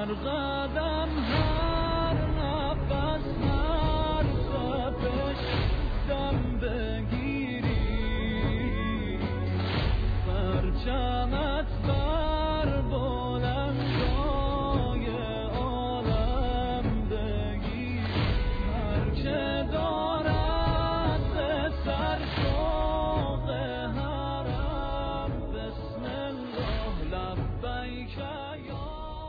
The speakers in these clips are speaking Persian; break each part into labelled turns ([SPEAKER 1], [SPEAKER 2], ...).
[SPEAKER 1] قدم هر نفس هر صفش دم بگیری پرچمت بر بلندای عالم بگیر هر که دارد به سر شوق حرم بسم الله لبیک یا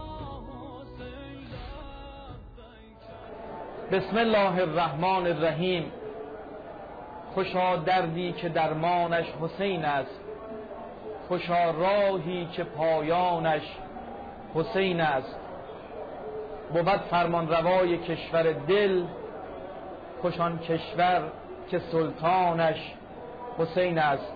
[SPEAKER 1] حسین لبیک.
[SPEAKER 2] بسم الله الرحمن الرحیم. خوشا دردی که درمانش حسین است، خوشا راهی که پایانش حسین است. بود فرمان روای کشور دل، خوشان کشور که سلطانش حسین است.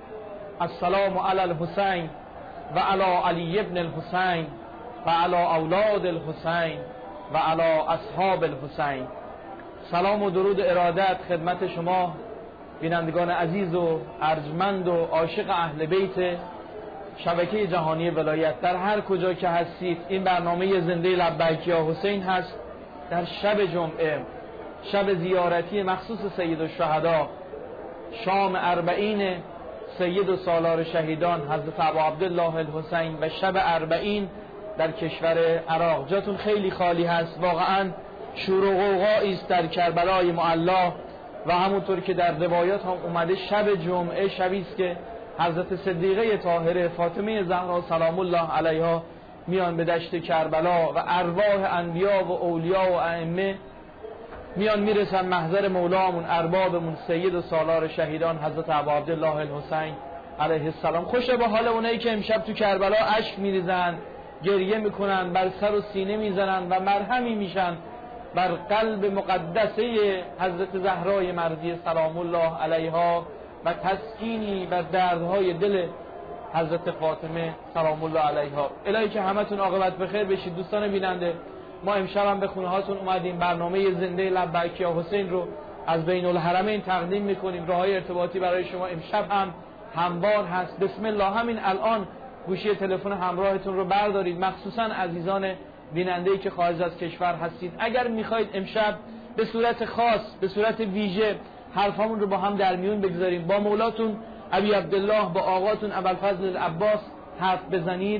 [SPEAKER 2] السلام علی الحسین و علی علی ابن الحسین و علی اولاد الحسین و علی اصحاب الحسین. سلام و درود ارادت خدمت شما بینندگان عزیز و ارجمند و عاشق اهل بیت شبکه جهانی ولایت در هر کجا که هستید. این برنامه زنده لبیک یا حسین هست. در شب جمعه، شب زیارتی مخصوص سید الشهدا، شام اربعین سید و سالار شهیدان حضرت ابو عبدالله الحسین و شب اربعین در کشور عراق. جاتون خیلی خالی هست، واقعا شور و غوغایی است در کربلای معلا و همونطور که در روایات هم اومده شب جمعه شبی است که حضرت صدیقه طاهره فاطمه زهرا سلام الله علیها میان به دشت کربلا و ارواح انبیا و اولیا و ائمه میان میرسن محضر مولامون اربابمون سید و سالار شهیدان حضرت ابو عبدالله الحسین علیه السلام. خوشه به حال اونایی که امشب تو کربلا اشک میریزن، گریه میکنن، بر سر و سینه میزنن و مرهمی میشن بر قلب مقدسه حضرت زهرای مرضیه سلام الله علیها و تسکینی بر دردهای دل حضرت فاطمه سلام الله علیها. الهی که همتون عاقبت بخیر بشید. دوستان بیننده، ما امشب هم به خونه هاتون اومدیم برنامه زنده لبیک یا حسین رو از بین الحرمین تقدیم میکنیم. راههای ارتباطی برای شما امشب هم هموار هست. بسم الله همین الان گوشی تلفن همراهتون رو بردارید، مخصوصا عزیزان بیننده‌ای که خارج از کشور هستید. اگر میخواید امشب به صورت خاص، به صورت ویژه حرفامون رو با هم در میون بگذاریم، با مولاتون ابی عبدالله، با آقاتون ابوالفضل العباس حرف بزنید،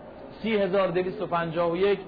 [SPEAKER 2] 30251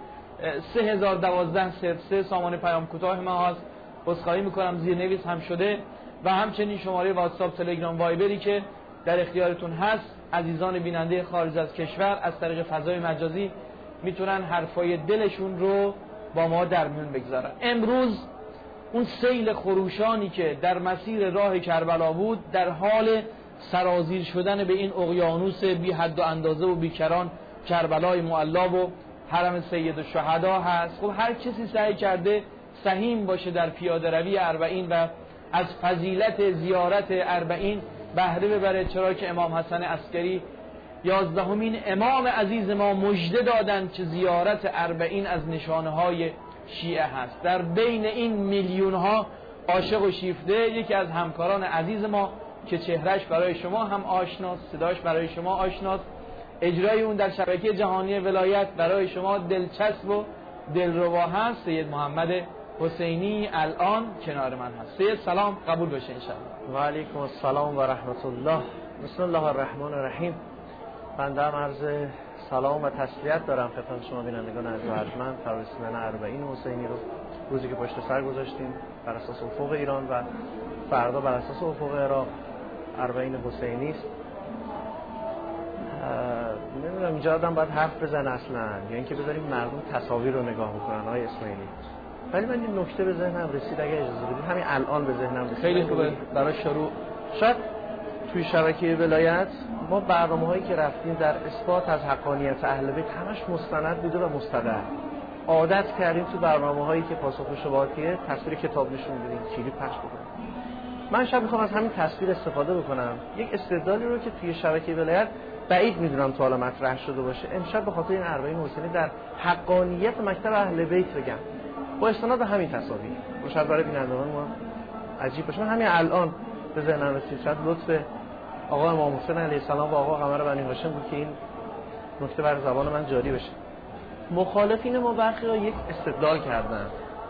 [SPEAKER 2] 3012 سامان پیام کوتاه ما هست. عذرخواهی میکنم زیرنویس هم شده و همچنین شماره واتساپ، تلگرام، وایبری که در اختیارتون هست. عزیزان بیننده خارج از کشور از طریق فضای مجازی میتونن حرفای دلشون رو با ما در میون بگذارن. امروز اون سیل خروشانی که در مسیر راه کربلا بود در حال سرازیر شدن به این اقیانوس بی حد و اندازه و بیکران کربلای معلا و حرم سید الشهدا هست. خب هر کسی سعی کرده سهیم باشه در پیاده روی اربعین و از فضیلت زیارت اربعین بهره ببره، چرا که امام حسن عسکری 11مین امام عزیز ما مژده دادند که زیارت اربعین از نشانه های شیعه هست. در بین این میلیون ها عاشق و شیفته یکی از همکاران عزیز ما که چهرهش برای شما هم آشناست، صداش برای شما آشناست، اجرای اون در شبکه جهانی ولایت برای شما دلچسب و دلربا هست، سید محمد حسینی الان کنار من هست. سید سلام، قبول بشه انشاءالله.
[SPEAKER 3] و علیکم السلام و رحمت الله. بسم الله الرحمن الرحیم. بنده هم عرض سلام و تسلیت دارم خدمت شما بینندگان عزیز و ارجمند. فرارسیدن اربعین حسینی رو روزی که پشت سر گذاشتیم بر اساس افق ایران و فردا بر اساس افق عراق اربعین حسینی است. نمیدونم اینجا آدم باید حرف بزن اصلا یا اینکه بذاریم مردم تصاویر رو نگاه بکنن آقای اسماعیلی. ولی من این نکته به ذهنم رسید، اگه اجازه بدید همین الان به ذهنم رسید.
[SPEAKER 2] خیلی خوبه برای شروع.
[SPEAKER 3] شاید توی شبکه ولایت ما برنامه‌هایی که رفتیم در اثبات از حقانیت اهل بیت همش مستند بوده و مستدل. عادت کردیم تو برنامه‌هایی که پاسخ به شبهاتیه تصویر کتاب نشون بدیم، کلیپ پخش بکنیم. من شب می‌خوام از همین تصویر استفاده بکنم. یک استدلالی رو که توی شبکه ولایت بعید می‌دونم تا حالا مطرح شده باشه، امشب به خاطر این اربعین حسینی در حقانیت مکتب اهل بیت بگم با استناد به همین تصاویر. شاید برای بینندگان ما عجیب باشه. من همین الان به ذهنم رسید، شاید لطف آقا امام حسین علیه السلام و آقا قمر بنی هاشم بود که این نکته بر زبان من جاری بشه. مخالفین ما برخی ها یک استدلال کردن،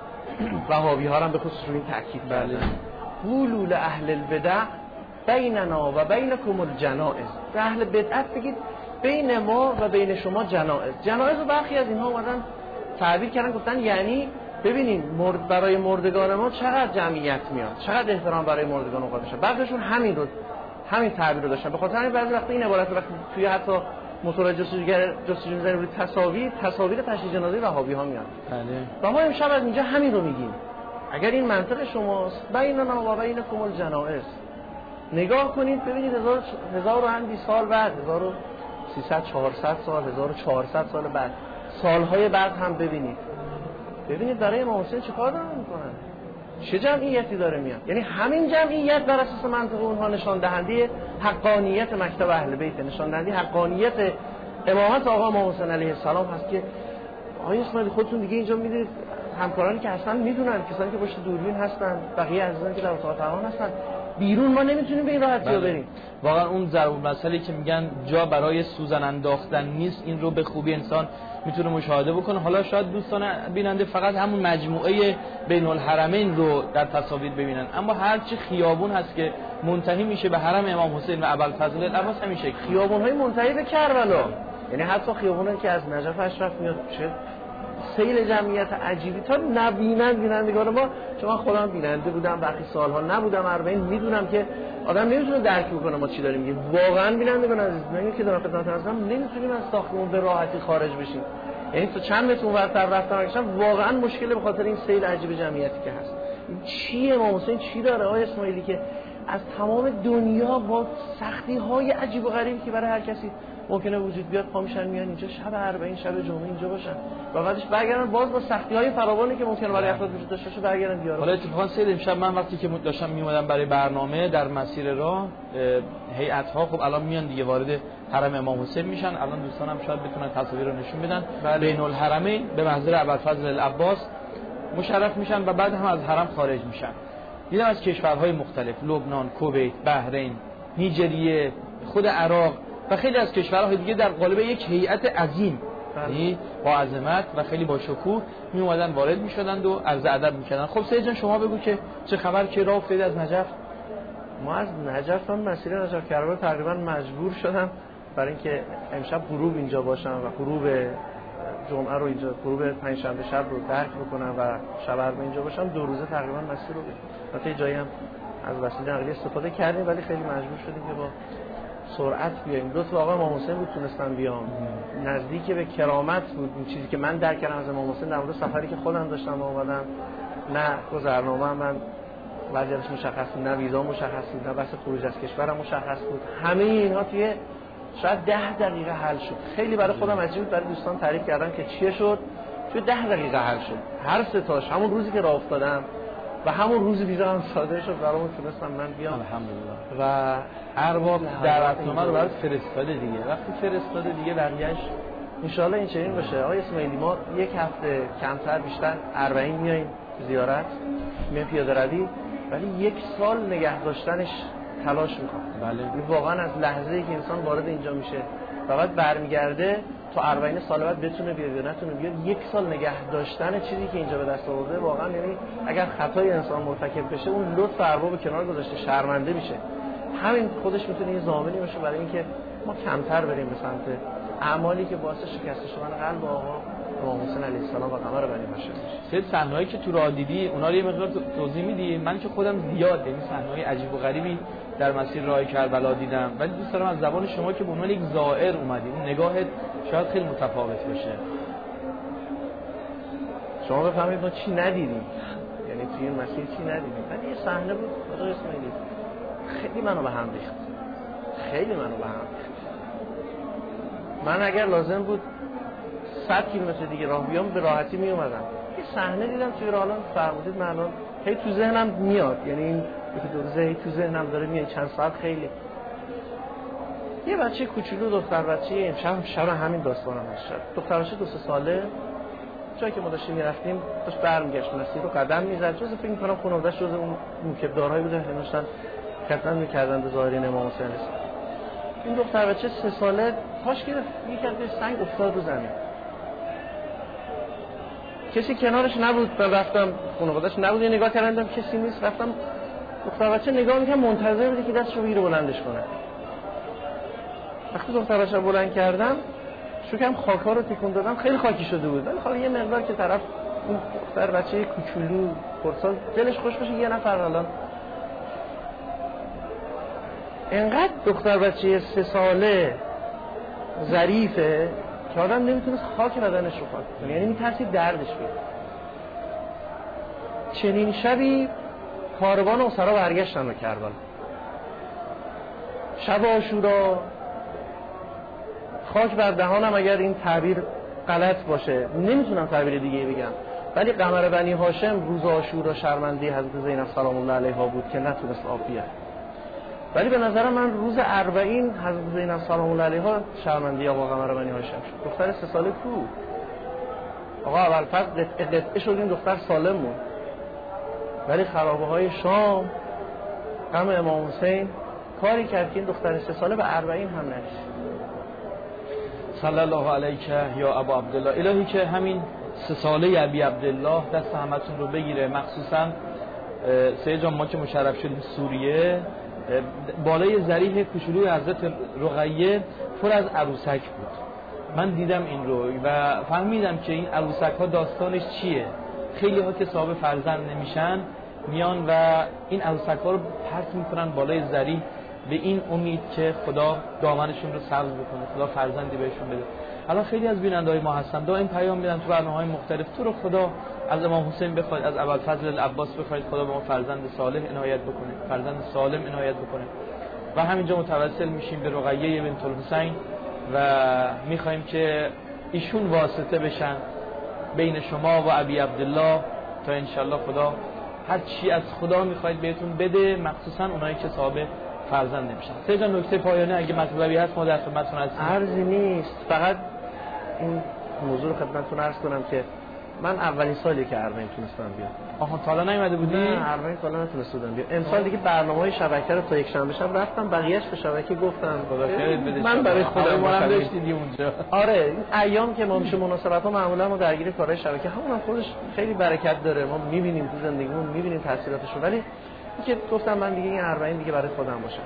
[SPEAKER 3] وهابی ها هم به خصوص روی این تاکید کردن، قولوا اهل البدع بیننا و بینکم الجنائز. اهل بدعت بگید بین ما و بین شما جنائز. جنائز رو برخی از اینها اومدن تعبیر کردن، گفتن یعنی ببینید برای مردگان ما چقدر جمعیت میاد، چقدر احترام برای مردگان قائل میشه. بعضیشون همین تعبیر رو داشتن. به خاطر همین بعضی وقتا این عبارت وقتی توی حتی موتور جستجو می‌زنیم روی تصاویر تشییع جنازه وهابی ها میاد. بله. و ما امشب از اینجا همین رو میگیم. اگر این منطق شماست بیننا و بینکم الجنائز، نگاه کنید ببینید 1000 و اندی سال بعد، 1300 400 سال 1400 سال بعد، سالهای بعد هم ببینید برای امام حسین چه کار دارن میکنن، چه جمعیتی داره میاد. یعنی همین جمعیت بر اساس منطق اونها نشان دهنده حقانیت مکتب اهل بیت، نشان دهنده حقانیت امامت آقا امام حسین علیه السلام هست. که آقای اسماعیلی خودتون دیگه اینجا میدونید همکارانی که اصلا میدونن، کسانی که پشت دوربین هستن، بقیه عزیزان که در اتاق فرمان هستن، بیرون ما نمیتونیم به این راحتی رو بریم.
[SPEAKER 2] واقعا اون ضرب مسئله که میگن جا برای سوزن انداختن نیست، این رو به خوبی انسان میتونه مشاهده بکنه. حالا شاید دوستان بیننده فقط همون مجموعه بین الحرمین رو در تصاویر ببینن، اما هرچی خیابون هست که منتهی میشه به حرم امام حسین و ابوالفضل العباس همین شکل،
[SPEAKER 3] خیابون‌های منتهی به کربلا، یعنی حتی خیابونایی که از نجف اشرف میاد چه سیل جمعیت عجیبی تا بینندگان ما. چون من خودم بیننده بودم، وقتی سالها نبودم اربعین، میدونم که آدم نمیتونه درک بکنه ما چی داریم میگیم. واقعا بینندگان عزیز، من که دارم خدمت هستم، نمیتونیم از ساختمون به راحتی خارج بشیم. یعنی تو چند متر اونورتر رفتن واقعا مشکله به خاطر این سیل عجیب جمعیتی که هست. چیه امام حسین چی داره آقای اسماعیلی که از تمام دنیا با سختی‌های عجیب و غریبی که برای هر کسی ممکنه وجود بیاد پا میشن میان اینجا شب اربعین، شب جمعه اینجا باشن و بعدش برگردن باز با سختی‌های فراوانی که ممکنه برای افراد وجود داشته باشه برگردن بیارن.
[SPEAKER 2] حالا اتفاقا سید امشب من وقتی که داشتم میومدم برای برنامه در مسیر راه، هیئت‌ها خب الان میان دیگه وارد حرم امام حسین میشن. الان دوستانم شاید بتونن تصاویر رو نشون بدن. بین الحرمین به محضر ابوالفضل العباس مشرف میشن و بعد هم از حرم خارج میشن. دیدم از کشورهای مختلف، لبنان، کویت، بحرین، نیجریه، خود عراق و خیلی از کشورهای دیگه در قالب یک هیئت عظیم با عظمت و خیلی با شکوه می اومدن وارد میشدند و عرض ادب میکردن. خب سید جان شما بگو که چه خبر، که راه افتادید از نجف؟
[SPEAKER 3] ما از نجف مسیر نجف کربلا تقریبا مجبور شدم برای اینکه امشب غروب اینجا باشم و غروب جمعه رو اینجا، غروب پنجشنبه شب رو درک بکنم و شب اربعین اینجا باشم. 2 روزه تقریبا مسیر رو البته جایی هم از وسیله نقلیه استفاده کردیم ولی خیلی مجبور شدیم که با سرعت بیایم. لطف آقا امام حسین بود تونستم بیام، نزدیک به کرامت بود. این چیزی که من درک کردم از امام حسین در مورد سفری که خودم داشتم اومدم، نه گذرنامه من وضعیتش مشخص بود، نه ویزا مشخص بود، نه بحث خروج از کشورم مشخص بود. همه اینها توی شاید 10 دقیقه حل شد. خیلی برای خودم عجیب بود، برای دوستان تعریف کردم که چیه شد. توی 10 دقیقه حل شد هر سه تاش. همون روزی که راه افتادم و همون روز ویزا هم صادر شد برامون، تونستم من بیام
[SPEAKER 2] الحمدلله.
[SPEAKER 3] و
[SPEAKER 2] ارباب دعوتنامه رو برات فرستاده دیگه. وقتی فرستاده دیگه بقیه‌اش
[SPEAKER 3] ان شاء الله این چنین باشه. آقای اسماعیلی ما 1 هفته کمتر بیشتر اربعین میایم زیارت، میایم پیاده روی، ولی 1 سال نگه داشتنش تلاش میکنه.
[SPEAKER 2] بله.
[SPEAKER 3] واقعا از لحظه‌ای که انسان وارد اینجا میشه و بعد برمیگرده تا 40 سال بعد بتونه بیاد یا نتونه بیاد، 1 سال نگه داشتن چیزی که اینجا به دست آورده واقعا، یعنی اگر خطای انسان مرتکب بشه اون لطف ارباب کنار گذاشته شرمنده میشه. همین خودش میتونه یه ضامنی باشه برای اینکه ما کمتر بریم به سمت اعمالی که باعث شکست شدن قلب آقا امام حسین علیه السلام و قمر بنی هاشم میشه.
[SPEAKER 2] سید صحنه‌ای که تو راه دیدی اونا رو یه مقدار توضیح میدی؟ من که خودم زیاد یعنی صحنه‌های عجیب و غریبی در مسیر راه کربلا دیدم، ولی دوست دارم از زبان شما که به عنوان یک زائر اومدی اون نگاهت شاید خیلی متفاوت باشه.
[SPEAKER 3] شما بفهمید ما چی ندیدیم، یعنی توی این مسیر چی ندیدیم. ولی یه صحنه بود آقای اسماعیلی خیلی منو به هم ریخت، خیلی منو به هم ریخت. من اگر لازم بود 100 کیلومتر دیگه راه بیام به راحتی می اومدم. یه صحنه دیدم توی راه، الان فرمودید من الان هی تو ذهنم میاد، یعنی این دو روزه هی تو ذهنم داره میاد، چند ساعت خیلی. یه بچه کوچولو، دختر بچه، شب همین داستانم هست. دختر بچه 2 ساله، جایی که ما داشتیم میرفتیم داشت برمیگشت مسیر رو قدم میزد، جز فکر می‌کنم خانواده‌اش جز اون موکبدارهایی بوده که داشتن خدمت می‌کردن به ظاهرین امام حسین. این دختر بچه 3 ساله پاش گرفت، یکم توی سنگ افتاد رو زمین. کسی کنارش نبود. من رفتم خانواده‌اش نبود، یه نگاه کردم کسی نیست، رفتم دختر بچه نگاه می‌کنم منتظر بوده که دستشو بگیره بلندش کنه. وقتی دختر بچه بلند کردم شوکم خاک‌ها رو تکون دادم، خیلی خاکی شده بود. ولی خب یه مقدار که طرف اون دختر بچه کوچولو خردسال دلش خوش بشه یه نفر الان انقدر دختر بچه 3 ساله ظریفه که آدم نمیتونست خاک بدنش رو خاک کنه، یعنی میترسید دردش بیاد. چنین شبی کاروان اسرا برگشتن به کربلا. شب عاشورا، خاک بر دهانم اگر این تعبیر غلط باشه، نمیتونم تعبیر دیگه بگم، ولی قمر بنی هاشم روز عاشورا شرمنده حضرت زینب سلام الله علیها بود که نتونست آب بیاره. ولی به نظر من روز 40 حضرت زینب سلام الله علیها شرمنده آقا قمر بنی هاشم شد. دختر 3 ساله کو آقا اول فصل قطعه شد، این دختر سالم بود. ولی خرابه های شام غم امام حسین کاری کرد که این دختر 3 ساله به 40 هم نرسید.
[SPEAKER 2] صلی الله علیک یا ابا عبدالله. الهی که همین 3 ساله ابی عبدالله دست همتون رو بگیره. مخصوصا سید جان ما که مشرف شدیم سوریه، بالای ضریح کوچولوی حضرت رقیه پر از عروسک بود. من دیدم این رو و فهمیدم که این عروسک ها داستانش چیه. خیلی ها که صاحب فرزند نمیشن میان و این عروسک ها رو پرت میکنن بالای ضریح به این امید که خدا دامنشون رو سبز بکنه، خدا فرزندی بهشون بده. الان خیلی از بیننده‌های ما هستن دائم پیام میدن تو برنامه‌های مختلف، تو رو خدا از امام حسین بخواید، از ابوالفضل العباس بخواید خدا به ما فرزند صالح عنایت بکنه، فرزند سالم عنایت بکنه. و همینجا متوسل میشیم به رقیه بنت الحسین و میخوایم که ایشون واسطه بشن بین شما و ابی عبدالله تا انشالله خدا هر چی از خدا میخواید بهتون بده، مخصوصا اونایی که صاحب فرزند نمیشن. سه نکته پایانه اگه مطلبی هست ما در خدمتتون هستیم.
[SPEAKER 3] عرضی نیست، فقط این موضوع رو خدمتتون عرض کنم که من اولین سالی که اربعین تونستم بیام.
[SPEAKER 2] آها تا الان نیومده بودی؟
[SPEAKER 3] نه اربعین تا الان نتونستم بیام. امسال دیگه برنامه‌های شبکه رو تا یک شنبه شب رفتم، بقیه‌اش به شبکه گفتم.
[SPEAKER 2] خدا خیرت بده.
[SPEAKER 3] من برای خودم
[SPEAKER 2] ما داشتیم اونجا.
[SPEAKER 3] آره این ایام که ما میشه مناسبت‌ها معمولا ما درگیر کارهای شبکه، همون هم خودش خیلی برکت داره. ما می‌بینیم تو زندگیمون، می‌بینیم تاثیراتش رو. ولی اینکه گفتم من دیگه این اربعین دیگه برای خودم باشه.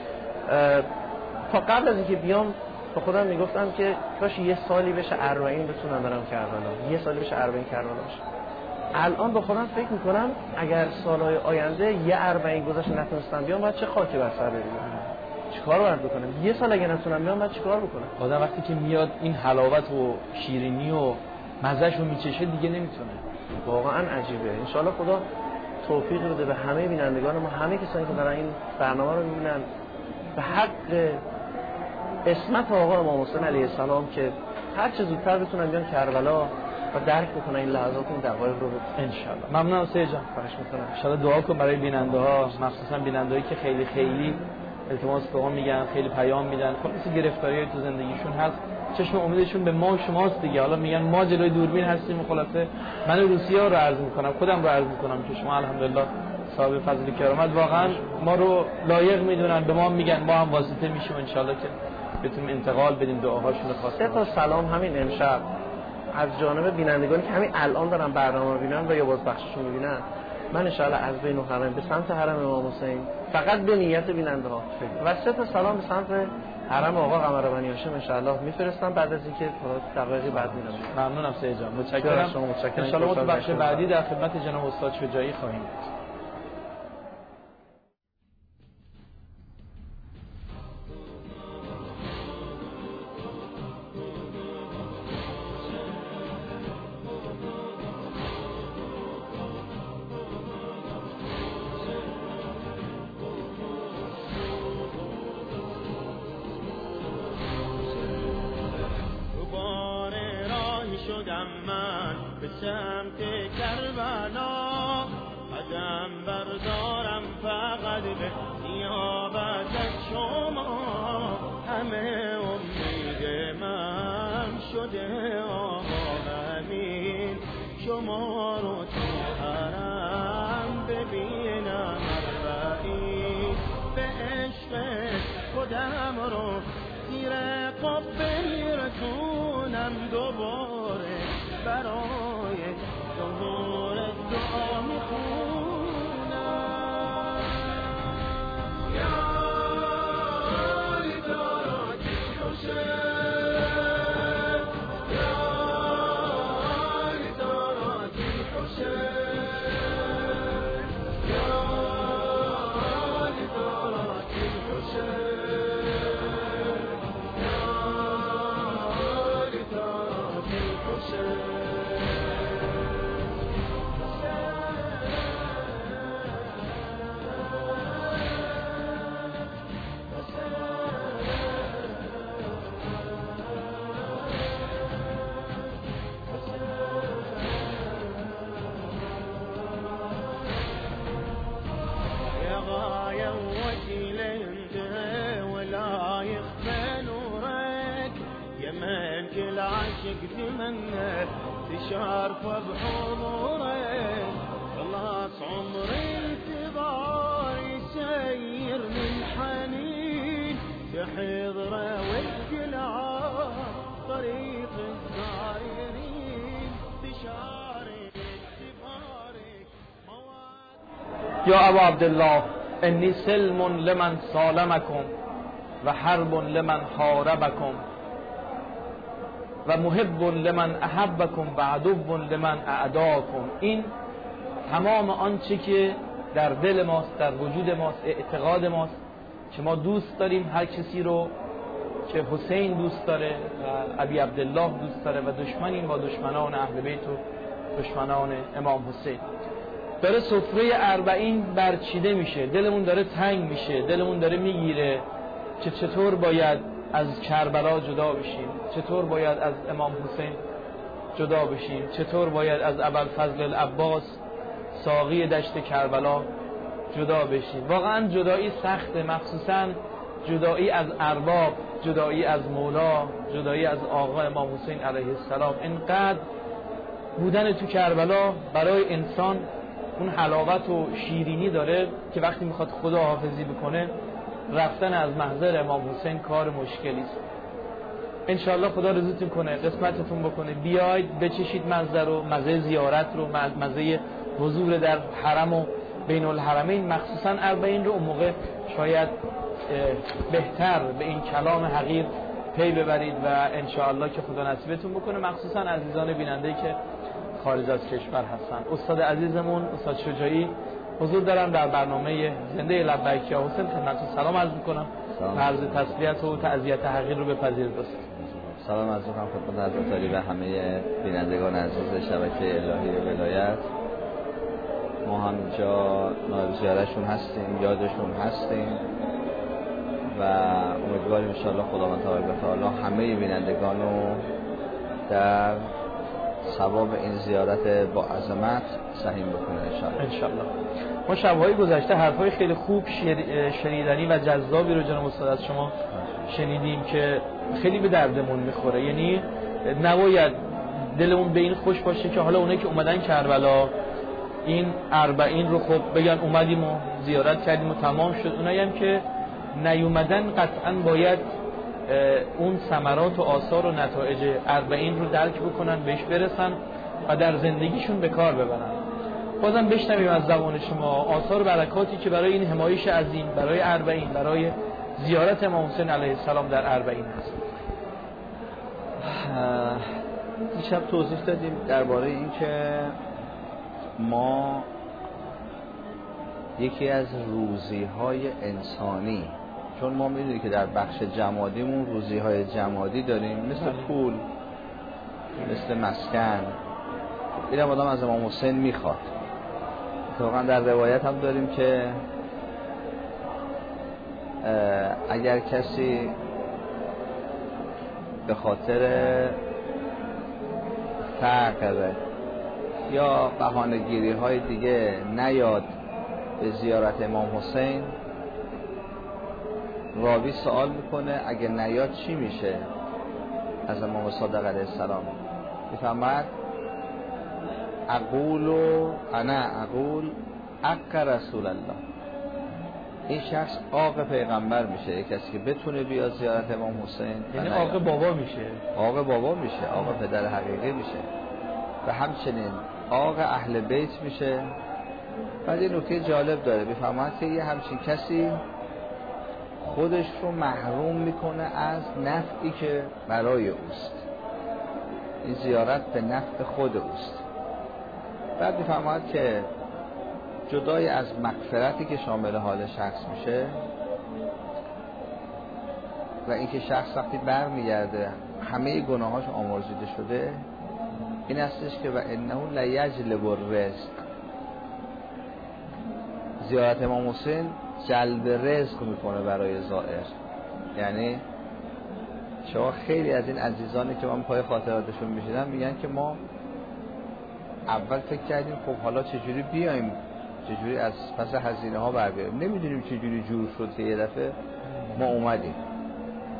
[SPEAKER 3] تا قبل از اینکه بیام با خودم میگفتم که کاش یه سالی بشه 40 بتونم برم کربلا، یه سالی بشه 40 کربلا بشه. الان با خودم فکر میکنم اگر سالهای آینده یه 40 گذشت نتونستم بیام بعد چه خاکی بر سر بریزم، چیکار باید بکنم؟ یه سال اگه نتونم بیام بعد چیکار بکنم؟
[SPEAKER 2] آدم وقتی که میاد این حلاوت و شیرینی و مزه‌ش رو میچشه دیگه نمیتونه.
[SPEAKER 3] واقعا عجیبه. ان شاءالله خدا توفیق بده به همه بینندگان ما، همه کسانی که دارن این برنامه رو میبینن، به حق اسمت آقا امام حسین علیه السلام که هر چه زودتر بتونن بیان کربلا و درک بکنن این لحظات، این دقایق رو
[SPEAKER 2] ان شاء الله. ممنونم سید جان.
[SPEAKER 3] خواهش می‌کنم.
[SPEAKER 2] ان شاء الله دعا کن برای بیننده‌ها، مخصوصا بینندهایی که خیلی التماس دعا میگن، خیلی پیام میدن، خلاص گرفتاریای تو زندگیشون هست، چشم امیدشون به ما و شماست دیگه. حالا میگن ما جلوی دوربین هستیم، خلاصه من روسیه رو عرض میکنم، خودم رو عرض میکنم که شما الحمدلله صاحب فضل کرامت واقعا ما رو لایق میدونن، به ما میگن، ما هم واسطه میشیم ان شاء الله که بتونیم انتقال بدیم دعاهاشون رو. خواسته
[SPEAKER 3] تا سلام همین امشب از جانب بینندگانی که همین الان دارن برنامه رو ببینن و یا باز بخششون میبینن، من ان شاء الله از بین الحرم به سمت حرم امام حسین فقط به نیت بیننده ها و 3 تا سلام به سمت حرم آقا قمر بنی هاشم ان شاء الله میفرستم بعد از اینکه دقایقی بعد میرم.
[SPEAKER 2] ممنونم سید جان، متشکرم. ان شاء الله تو بخش بعدی در خدمت جناب استاد شجاعی خواهیم بود.
[SPEAKER 1] شدم من به سمت کربلا، قدم بردارم فقط به نیابت از شما، همه امید من شده آقا همین شما رو تو حرم ببینم اربعین، به عشق خودم رو زیر قبه میرسونم دوباره برای بشرف وبحضوره خلاص عمري انتظار يسير من حنين بحضره والجلعان طريق الزايرين تشارك تبارك مواد.
[SPEAKER 2] یا ابا عبدالله انی سلم لمن سالمکم و حرب لمن حاربکم و محب لمن احبکم و عدو لمن اعداکم. این تمام آنچه که در دل ماست، در وجود ماست، اعتقاد ماست که ما دوست داریم هر کسی رو که حسین دوست داره و ابی عبدالله دوست داره و دشمنیم با دشمنان اهل بیت و دشمنان امام حسین. داره سفره اربعین برچیده میشه، دلمون داره تنگ میشه، دلمون داره میگیره که چطور باید از کربلا جدا بشیم، چطور باید از امام حسین جدا بشیم، چطور باید از ابوالفضل العباس ساقی دشت کربلا جدا بشیم. واقعا جدایی سخته، مخصوصا جدایی از ارباب، جدایی از مولا، جدایی از آقا امام حسین علیه السلام. اینقدر بودن تو کربلا برای انسان اون حلاوت و شیرینی داره که وقتی میخواد خدا حافظی بکنه رفتن از محضر امام حسین کار مشکلی است. انشاءالله خدا رضایتون کنه، قسمتتون بکنه، بیاید بچشید منظر رو، مزه زیارت رو، مزه حضور در حرم و بین الحرمین، مخصوصا اربعین رو. اون موقع شاید بهتر به این کلام حقیر پی ببرید و انشاءالله که خدا نصیبتون بکنه، مخصوصا عزیزان بیننده‌ای که خارج از کشور هستن. استاد عزیزمون استاد شجاعی حضور دارم در برنامه زنده لبیک یا حسین، خدمتتون سلام عرض می‌کنم. عرض تسلیت و تعزیت حقیر رو بپذیرید.
[SPEAKER 4] سلام عرض می‌کنم خدمت حضرت عالی و همه بینندگان عزیز شبکه الهی ولایت. ما هم جا نایب زیارتشون هستیم، یادشون هستیم و امیدواریم انشاءالله خداوند تبارک و تعالی همه بینندگان رو در ثواب این زیارت با عظمت سهیم بکنه
[SPEAKER 2] انشاءالله. ما شب‌های گذشته حرفای خیلی خوب شنیدنی و جذابی رو جناب استاد از شما شنیدیم که خیلی به دردمون میخوره. یعنی نباید دلمون به این خوش باشه که حالا اونایی که اومدن کربلا این اربعین رو خب بگن اومدیم و زیارت کردیم و تمام شد، اونایی هم که نیومدن قطعا باید اون ثمرات و آثار و نتایج اربعین رو درک بکنن، بهش برسن و در زندگیشون به کار ببرن. بازم بشنویم از زبان شما آثار و برکاتی که برای این حمایش عظیم، برای اربعین، برای زیارت امام حسین علیه السلام در اربعین هست.
[SPEAKER 4] دیشب توضیح دادیم درباره این که ما یکی از روزی‌های انسانی، چون ما می‌دونیم که در بخش جمادیمون روزی‌های جمادی داریم مثل پول، مثل مسکن، این هم آدم از امام حسین میخواد. واقعا در روایت هم داریم که اگر کسی به خاطر فقر یا بهانه‌گیری های دیگه نیاد به زیارت امام حسین، راوی سوال میکنه اگه نیاد چی میشه از امام صادق علیه السلام؟ میفهمد انا اقول حق رسول الله. این شخص آق پیغمبر میشه، کسی که بتونه بیاد زیارت امام حسین،
[SPEAKER 2] یعنی آق بابا میشه،
[SPEAKER 4] آق بابا میشه، آق پدر حقیقی میشه و همچنین آق اهل بیت میشه. بعد این نکته جالب داره، بفهمد که یه همچین کسی خودش رو محروم میکنه از نفعی که برای اوست. این زیارت به نفع خود اوست. بعد میفهمد که جدای از مغفرتی که شامل حال شخص میشه و اینکه شخص وقتی برمیگرده همه گناهاش آمرزیده شده، این هستش که و انه لیجلب الرزق. زیارت امام حسین جلب رزق میکنه برای زائر. یعنی شما خیلی از این عزیزانی که من پای خاطراتشون میشیدم میگن که ما اول فکر کردیم خب حالا چجوری بیایم، چجوری از پس هزینه ها بر بیاریم، نمیدونیم چجوری جور شد که یه دفعه ما اومدیم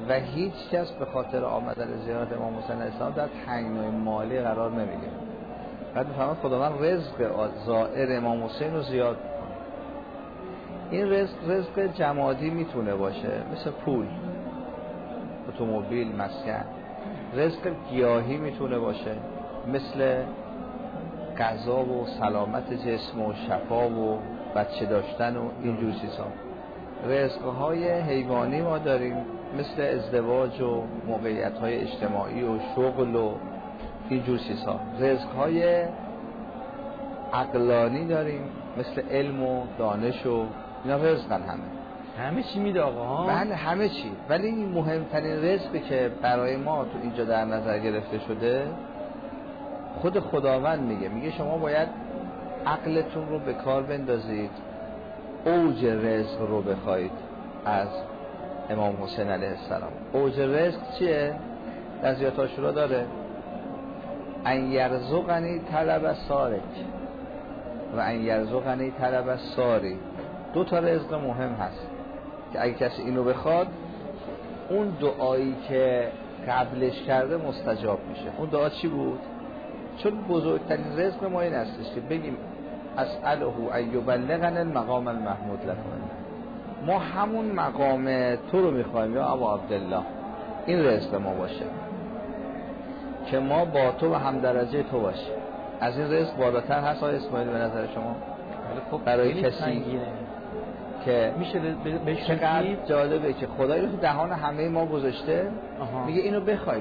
[SPEAKER 4] و هیچ کس به خاطر آمدن زیارت امام حسین علیه السلام در تنگنای مالی قرار نمیگیره. بعد میفهمد خداوند رزق زائر امام حسین رو زیاد کنه. این رزق جمادی میتونه باشه، مثل پول، اتومبیل، مسکن. رزق گیاهی میتونه باشه، مثل غذا و سلامت جسم و شفا و بچه داشتن و اینجور چیزها. رزقهای حیوانی ما داریم، مثل ازدواج و موقعیت‌های اجتماعی و شغل و اینجور چیزها. رزقهای عقلانی داریم، مثل علم و دانش و اینا رزقن.
[SPEAKER 2] همه چی میده آقا.
[SPEAKER 4] بله همه چی. ولی این مهمترین رزقی که برای ما تو اینجا در نظر گرفته شده خود خداوند میگه شما باید عقلتون رو به کار بندازید، اوج رزق رو بخواید از امام حسین علیه السلام. اوج رزق چیه؟ در زیارت عاشورا داره ان یرزقنی طلب سارک و ان یرزقنی طلب ساری. دو تا رزق مهم هست که اگه کسی اینو بخواد، اون دعایی که قبلش کرده مستجاب میشه. اون دعا چی بود؟ چون بزرگترین رزق ما این هستش که بگیم اسأله ان یبلغنا المقام المحمود لکن. ما همون مقام تو رو میخوایم یا ابا عبدالله. این رزق ما باشه که ما با تو و هم درجه تو باشیم. از این رزق بالاتر هست آقای اسماعیل به نظر شما؟
[SPEAKER 2] خب
[SPEAKER 4] برای کسی که
[SPEAKER 2] میشه بهش
[SPEAKER 4] چقدر جالبه که خدایی رو تو دهان همه ما گذاشته. میگه اینو بخواید.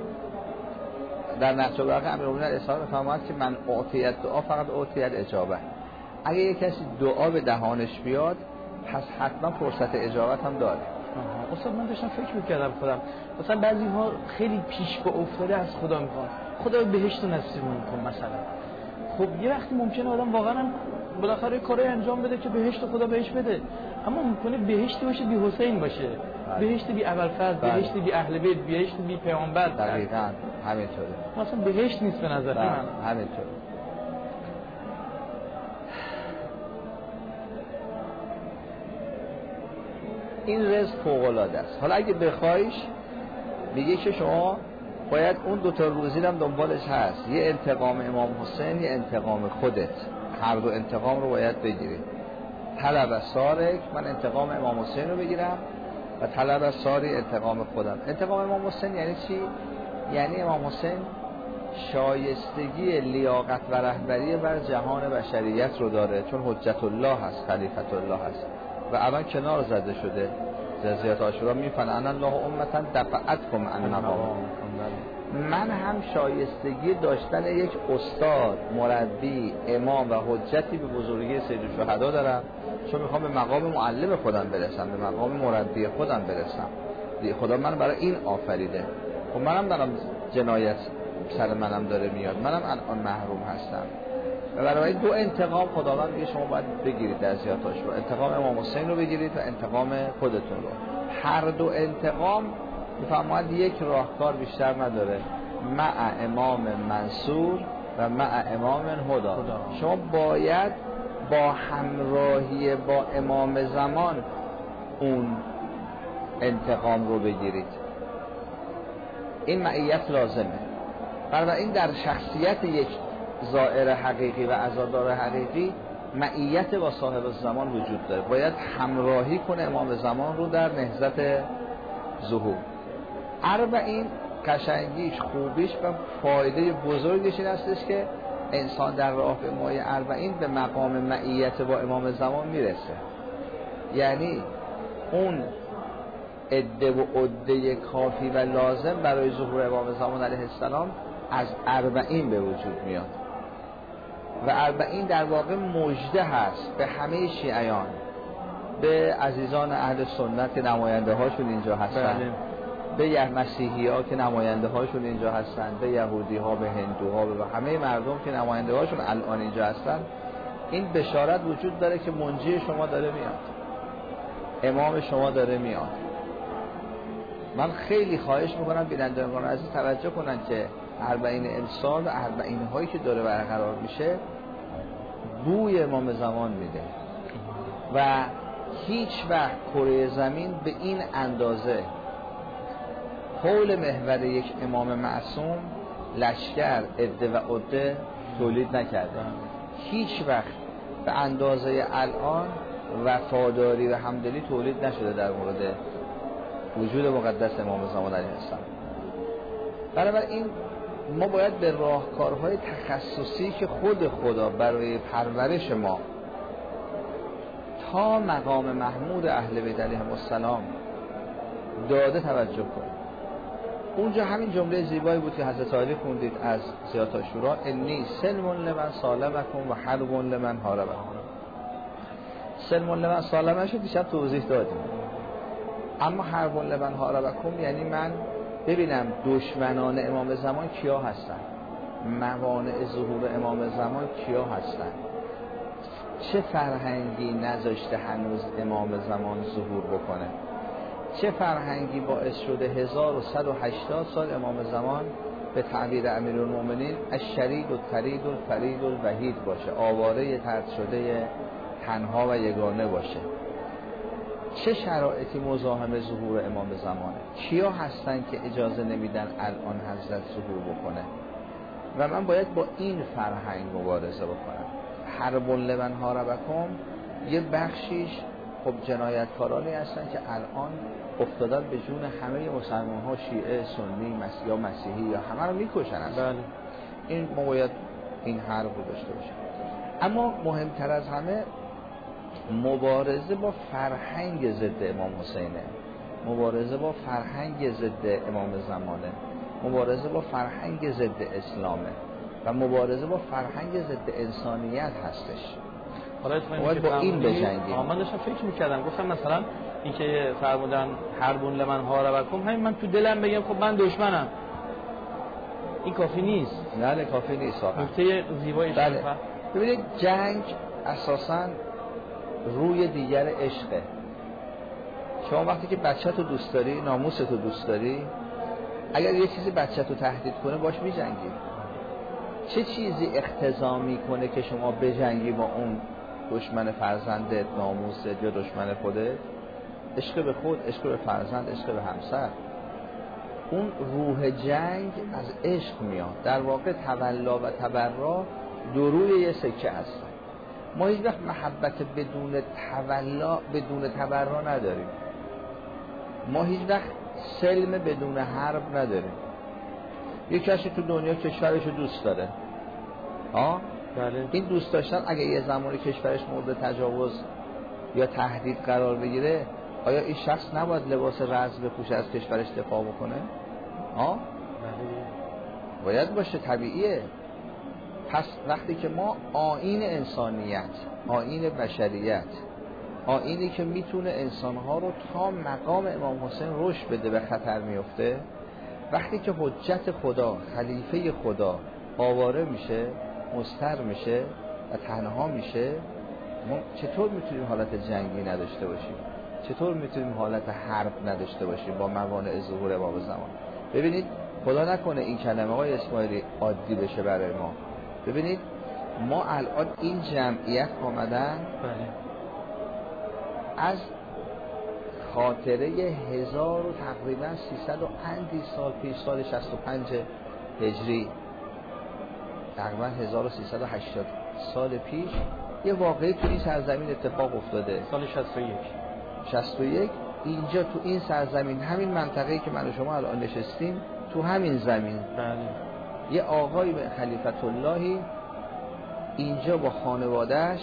[SPEAKER 4] در نهج البلاغه امیرالمومنین علیه السلام میفرماید که من اعطیت دعا فقط اعطیت اجابه. اگه یک کسی دعا به دهانش بیاد پس حتما فرصت اجابت هم داره.
[SPEAKER 2] استاد من داشتم فکر میکردم خودم، مثلا بعضی ها خیلی پیش به افتاده از خدا میخوان خدا بهشت نصیب میکنه مثلا. خب یه وقتی ممکنه آدم واقعا هم بالاخره کاری انجام بده که بهشت خدا بهش بده، اما ممکنه بهشتی باشه بی حسین باشه، بهشت بی ابوالفضل، بهشت بی اهل بیت، بهشت بی پیامبر.
[SPEAKER 4] دقیقاً همینطوره.
[SPEAKER 2] مثلا بهشت نیست به نظر من.
[SPEAKER 4] همینطوره. این رزق فوق‌العاده است. حالا اگه بخوایش میگه که شما باید اون دو تا روزی هم دنبالش هست، یه انتقام امام حسین، یه انتقام خودت. هر دو انتقام رو باید بگیرید. طلب از سارک، من انتقام امام حسین رو بگیرم، و طلب از ساری انتقام خودم. انتقام امام حسین یعنی چی؟ یعنی امام حسین شایستگی لیاقت و رهبری بر جهان بشریت رو داره، چون حجت الله هست، خلیفت الله هست و الان کنار زده شده. در زیارت عاشورا میفن ان الله امتا دفعتکم عن مقام. من هم شایستگی داشتن یک استاد، مربی، امام و حجتی به بزرگی سید الشهدا دارم، چون میخوام به مقام معلم خودم برسم، به مقام مربی خودم برسم. خدا من برای این آفریده. خب منم دارم جنایت سر منم داره میاد، منم الان محروم هستم. و برای دو انتقام خداوند میگه شما باید بگیرید در زیارت عاشورا. انتقام امام حسین رو بگیرید و انتقام خودتون رو. هر دو انتقام میفرماید یک راهکار بیشتر نداره، مع امام منصور و مع امام هدا. شما باید با همراهی با امام زمان اون انتقام رو بگیرید. این معیت لازمه. بنابراین در شخصیت یک زائر حقیقی و عزادار حقیقی معیت با صاحب الزمان وجود داره. باید همراهی کنه امام زمان رو در نهضت ظهور. اربعین قشنگیش، خوبیش و فایده بزرگش این هستش که انسان در راه به مای اربعین به مقام معیت با امام زمان میرسه. یعنی اون عده و عده کافی و لازم برای ظهور امام زمان علیه السلام از اربعین به وجود میاد و اربعین در واقع مژده هست به همه شیعیان، به عزیزان اهل سنت که نماینده هاشون اینجا هستن، به مسیحی ها که نماینده هاشون اینجا هستن، به یهودی ها، به هندوها، به همه مردم که نماینده هاشون الان اینجا هستن. این بشارت وجود داره که منجی شما داره میاد، امام شما داره میاد. من خیلی خواهش میکنم بینندگان عزیز توجه کنن که اربعین امسال و اربعین هایی که داره برقرار میشه بوی امام زمان میده و هیچ وقت کره زمین به این اندازه حول محور یک امام معصوم لشکر، عده و عده تولید نکرده. هیچ وقت به اندازه الان وفاداری و همدلی تولید نشده در مورد وجود مقدس امام زمان علیه السلام. بنابراین ما باید به راهکارهای تخصصی که خود خدا برای پرورش ما تا مقام محمود اهل بیت علیهم السلام داده توجه کنیم. اونجا همین جمله زیبایی بود که حضرت علی خوندید از زیارت عاشورا: انی سلم لمن سالمکم و حرب لمن حاربکم. سلم لمن سالمش رو دیشب توضیح دادیم، اما حرب لمن حاربکم یعنی من ببینم دشمنان امام زمان کیا هستن، موانع ظهور امام زمان کیا هستن، چه فرهنگی نذاشته هنوز امام زمان ظهور بکنه، چه فرهنگی باعث شده 1180 سال امام زمان به تعبیر امیرالمومنین الشرید الطرید الفرید الوحید باشه، آواره طرد شده تنها و یگانه باشه. چه شرایطی مزاحم ظهور امام زمانه؟ کیا هستن که اجازه نمیدن الان حضرت ظهور بکنه؟ و من باید با این فرهنگ مبارزه بکنم. حرب لمن حاربکم یه بخشیش خب جنایتکارانی هستن که الان افتادن به جون همه مسلمان ها، شیعه، سنی، یا مسیحی، یا همه رو میکشن هستن.
[SPEAKER 2] بله.
[SPEAKER 4] این ما باید این حرب رو داشته باشیم. اما مهمتر از همه مبارزه با فرهنگ ضد امام حسینه، مبارزه با فرهنگ ضد امام زمانه، مبارزه با فرهنگ ضد اسلامه و مبارزه با فرهنگ ضد انسانیت هستش.
[SPEAKER 2] حالا
[SPEAKER 4] باید با این بجنگیم.
[SPEAKER 2] من داشتم فکر می‌کردم، گفتم مثلا این که فرمودن حربون لمن حاربکم، همین من تو دلم بگم خب من دشمنم، این کافی نیست.
[SPEAKER 4] نه کافی نیست واقعا.
[SPEAKER 2] نکته زیبایی
[SPEAKER 4] بله. ببینید جنگ اساساً روی دیگر عشقه. شما وقتی که بچه‌تو دوست داری، ناموستو دوست داری، اگر یه چیزی بچه‌تو تهدید کنه باش می‌جنگی. چه چیزی اقتضا میکنه که شما بجنگی با اون دشمن فرزندت، ناموست یا دشمن خودت؟ عشق به خود، عشق به فرزند، عشق به همسر. اون روح جنگ از عشق میاد. در واقع تولا و تبرا دو روی یه سکه هستن. ما هیچ وقت محبت بدون تولا، بدون تبرا نداریم. ما هیچ وقت سلم بدون حرب نداریم. یک کسی تو دنیا کشورشو دوست داره،
[SPEAKER 2] بله.
[SPEAKER 4] این دوست داشتن اگه یه زمانی کشورش مورد تجاوز یا تهدید قرار بگیره، آیا این شخص نباید لباس رزم بپوشه از کشورش دفاع بکنه؟
[SPEAKER 2] بله.
[SPEAKER 4] باید باشه، طبیعیه. پس وقتی که ما آیین انسانیت، آیین بشریت، آیینی که میتونه انسانها رو تا مقام امام حسین رشد بده به خطر میفته، وقتی که حجت خدا، خلیفه خدا آواره میشه، مضطر میشه و تنها میشه، ما چطور میتونیم حالت جنگی نداشته باشیم؟ چطور میتونیم حالت حرب نداشته باشیم با موانع ظهور امام زمان؟ ببینید خدا نکنه این کلمه های اسماعیلی عادی بشه برای ما. ببینید ما الان این جمعیت آمدن از خاطره 1000 و تقریبا 300 و اندی سال پیش، سال 65 هجری، تقریبا 1380 سال پیش یه واقعی تو این سرزمین اتفاق افتاده.
[SPEAKER 2] سال
[SPEAKER 4] 61 اینجا تو این سرزمین، همین منطقه‌ای که من و شما الان نشستیم، تو همین زمین یه آقای به خلیفت اللهی اینجا با خانوادهش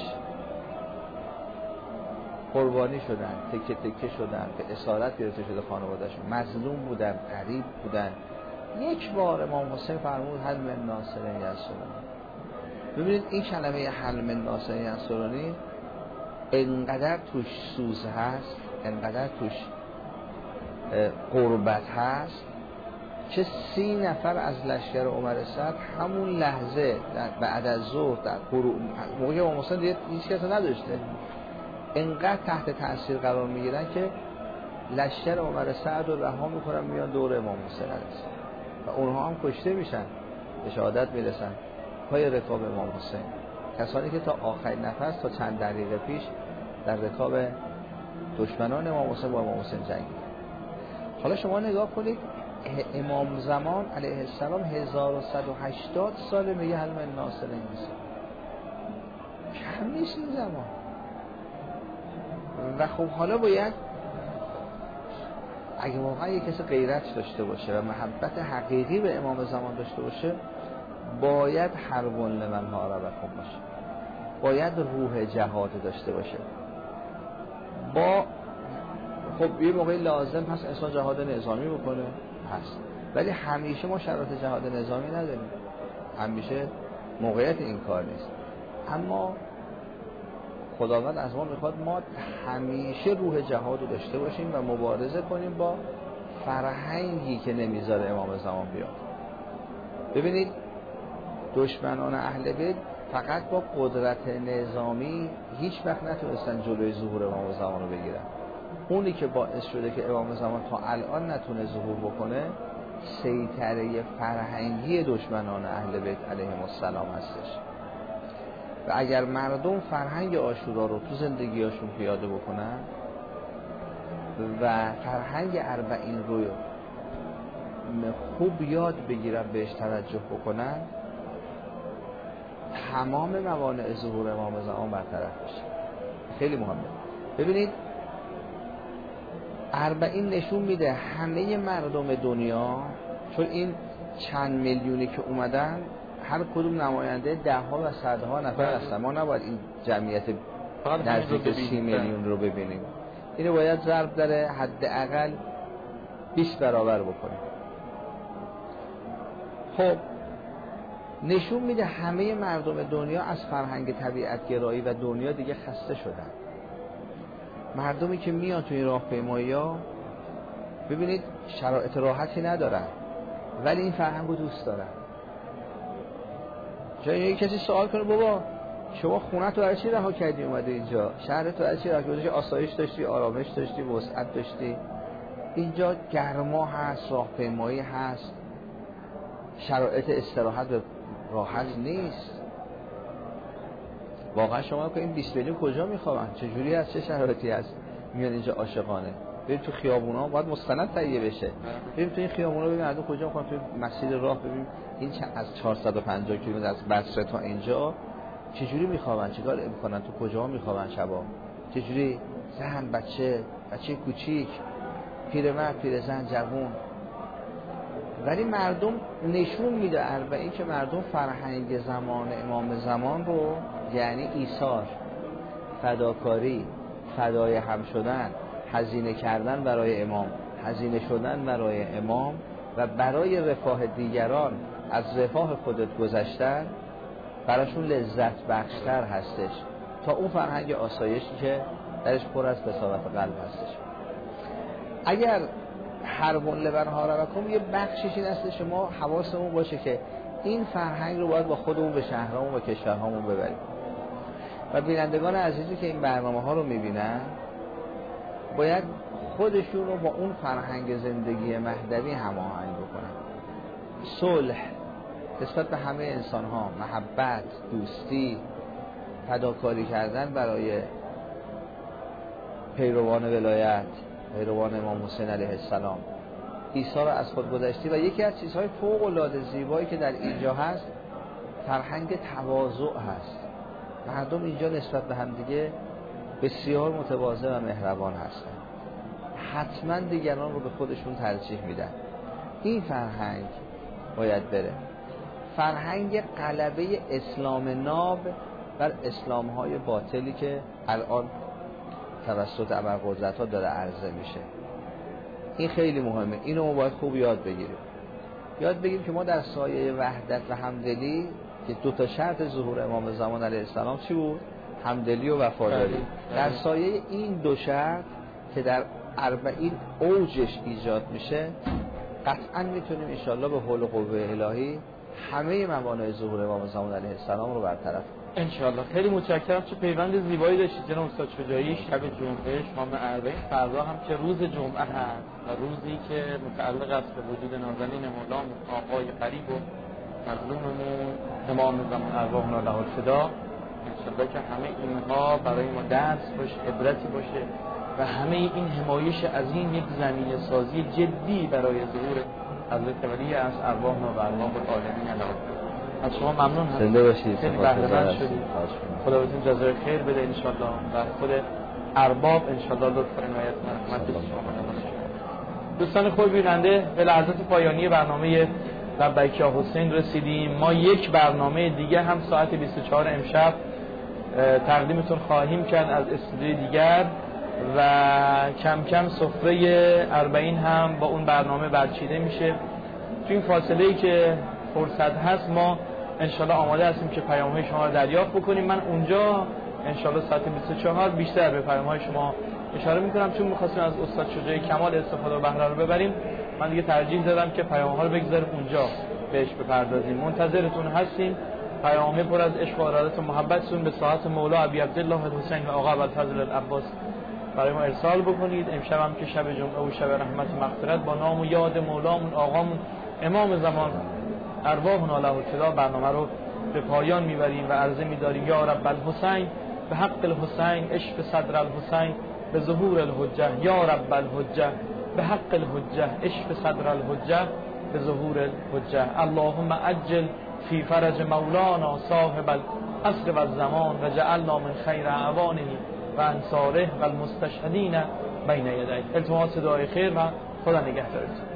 [SPEAKER 4] قربانی شدن، تکه تکه شدن، به اسارت گرفته شده خانوادهشون، مظلوم بودن، غریب بودن. یک بار امام حسین فرمود حل من ناصر ینصرونی. ببینید این کلمه حل من ناصر ینصرونی انقدر توش سوز هست، انقدر توش قربت هست که 30 نفر از لشکر عمر سعد همون لحظه بعد از ظهر در موقع امام حسین دیگه هیچ کس نداشته، انقدر تحت تاثیر قرار میگیرن که لشکر عمر سعد رو رها میکنن، میان دور امام حسین و اونها هم کشته میشن، به شهادت میرسن پای رکاب امام حسین. کسانی که تا آخرین نفس، تا چند دقیقه پیش در رکاب دشمنان امام حسین با امام حسین جنگیدن. حالا شما نگاه کنید امام زمان علیه السلام 1180 سال میگه حل من ناصر انسان، کم نیست این زمان. و خب حالا باید اگه واقعا یک کسی غیرت داشته باشه و محبت حقیقی به امام زمان داشته باشه، باید حرب لمن حاربکم باشه، باید روح جهاد داشته باشه. با خب یه موقعی لازم هست انسان جهاد نظامی بکنه هست، ولی همیشه ما شرایط جهاد نظامی نداریم، همیشه موقعیت این کار نیست. اما خداوند از ما میخواد ما همیشه روح جهاد رو داشته باشیم و مبارزه کنیم با فرهنگی که نمیذاره امام زمان بیاد. ببینید دشمنان اهل بیت فقط با قدرت نظامی هیچ وقت نتونستن جلوی ظهور امام زمان رو بگیرن. اونی که باعث شده که امام زمان تا الان نتونه ظهور بکنه سیطره فرهنگی دشمنان اهل بیت علیهم السلام هستش. و اگر مردم فرهنگ عاشورا رو تو زندگیاشون پیاده بکنن و فرهنگ اربعین رو خوب یاد بگیرن، بهش توجه بکنن، تمام موانع ظهور امام زمان برطرف بشه. خیلی مهمه. ببینید اربعین نشون میده همه مردم دنیا، چون این چند میلیونی که اومدن هر کدوم نماینده ده ها و صدها نفر هستن، ما نباید این جمعیت نزدیک 30 میلیون رو ببینیم، اینو باید ضرب در حداقل 20 برابر بکنیم. خب نشون میده همه مردم دنیا از فرهنگ طبیعت گرایی و دنیا دیگه خسته شدن. مردمی که میان توی راهپیمایی‌ها ببینید شرایط راحتی ندارن ولی این فرهنگ رو دوست دارن. جایی کسی سوال کنه بابا شما خونه تو برای چی رها کردی اومده اینجا؟ شهر تو برای چی رها کردی؟ آسایش داشتی، آرامش داشتی، وسعت داشتی. اینجا گرما هست، راهپیمایی هست، شرایط استراحت راحت نیست. واقعا شما که این 20 میلیون کجا میخوابن؟ چه جوری هست؟ چه شرایطی هست؟ میان اینجا عاشقانه. بریم تو خیابونا باید مستند تهیه بشه. بریم تو این خیابونا ببین مردم کجا میخوان، تو مسیر راه ببین این از 450 کیلومتر از بصره تا اینجا چه جوری میخوابن، چیکار میکنن، تو کجا میخوابن شبا، چه جوری زن، بچه کوچیک، پیرمرد، پیرزن، جوون. ولی مردم نشون میده اربعین که مردم فرهنگ زمان امام زمان رو، یعنی ایثار، فداکاری، فدای هم شدن، هزینه کردن برای امام، هزینه شدن برای امام و برای رفاه دیگران از رفاه خودت گذشتن براشون لذت بخشتر هستش تا اون فرهنگ آسایشی که درش پر از بساطت قلب هستش. اگر حرب لمن حاربکم یه بخشش این هستش شما حواسمون باشه که این فرهنگ رو باید با خودمون به شهرامون و کشورهامون ببریم و بینندگان عزیزی که این برنامه ها رو میبینن باید خودشون رو با اون فرهنگ زندگی مهدوی هماهنگ بکنن. صلح نسبت به همه انسان ها، محبت، دوستی، فداکاری کردن برای پیروان ولایت، پیروان امام حسین علیه السلام، ایثار از خود گذشتی. و یکی از چیزهای فوق العاده زیبایی که در اینجا هست فرهنگ تواضع هست. مردم اینجا نسبت به هم دیگه بسیار متواضع و مهربان هستن، حتما دیگران رو به خودشون ترجیح میدن. این فرهنگ باید بره. فرهنگ غلبه اسلام ناب بر اسلام‌های باطلی که الان توسط ابرقدرت‌ها داره عرضه میشه. این خیلی مهمه، اینو ما باید خوب یاد بگیریم. یاد بگیریم که ما در سایه وحدت و همدلی که دو تا شرط ظهور امام زمان علیه السلام چی بود؟ همدلی و وفاداری. در سایه این دو شرط که در اربعین اوجش ایجاد میشه قطعا میتونیم انشالله به حول و قوه الهی همه موانع ظهور امام زمان علیه السلام رو برطرف کنیم
[SPEAKER 2] انشالله. خیلی متشکرم. چه پیوند زیبایی داشتید جناب استاد شجاعی. شب جمعه شام اربعین، فردا هم که روز جمعه هست و روزی که متعلق است به وجود نازنین مولا آقای غریب و مظلوممون امام زمان ارواحنا له الفدا. انشالله که همه اینها برای ما درس باشه، عبرتی باشه و همه این حمایش عظیم یک زمینه سازی جدی برای ظهور حضرت ولی از ارواحنا و ارواح العالمین علیه. از شما ممنون هستم.
[SPEAKER 4] زنده باشید.
[SPEAKER 2] خیلی بهره‌مند شدید. خدا بهتون جزای خیر بده ان شاء الله و خود ارباب ان شاء الله لطف عنایت رحمت شما. دوستان خوب بیننده، به لحظات پایانی برنامه لبیک یا حسین رسیدیم. ما یک برنامه دیگه هم ساعت 24 امشب تقدیمتون خواهیم کرد از استودیوی دیگر و کم کم سفره 40 هم با اون برنامه برچیده میشه. تو این فاصله‌ای که فرصت هست ما انشالله آماده هستیم که پیام‌های شما رو دریافت بکنیم. من اونجا انشالله ساعت 24 بیشتر به پیام‌های شما اشاره میکنم، چون می‌خواستیم از استاد شجاع کمال استفاده و بهره رو ببریم. من دیگه ترجیح دادم که پیام‌ها رو بگذاریم اونجا بهش بپردازیم. منتظرتون هستیم. پیام‌های پر از عشق و ارادت و محبتتون به ساعت مولا ابی عبدالله الحسین و آقا ابوالفضل العباس برای ما ارسال بکنید. امشب هم که شب جمعه و شب رحمت و مغفرت، با نام و یاد مولامون آقامون امام زمان ارواحنا له الفدا برنامه رو به پایان میبریم و عرضه می‌داریم یا رب الحسین به حق الحسین اشف صدر الحسین به ظهور الحجه، یا رب الحجه به حق الحجه اشف صدر الحجه به ظهور الحجه. اللهم عجل فی فرج مولانا صاحب العصر و الزمان و جعلنا من خیر اعوانه و انصاره و المستشهدین بین یدیه. التماس دعای خیر و خدا نگهدارتون.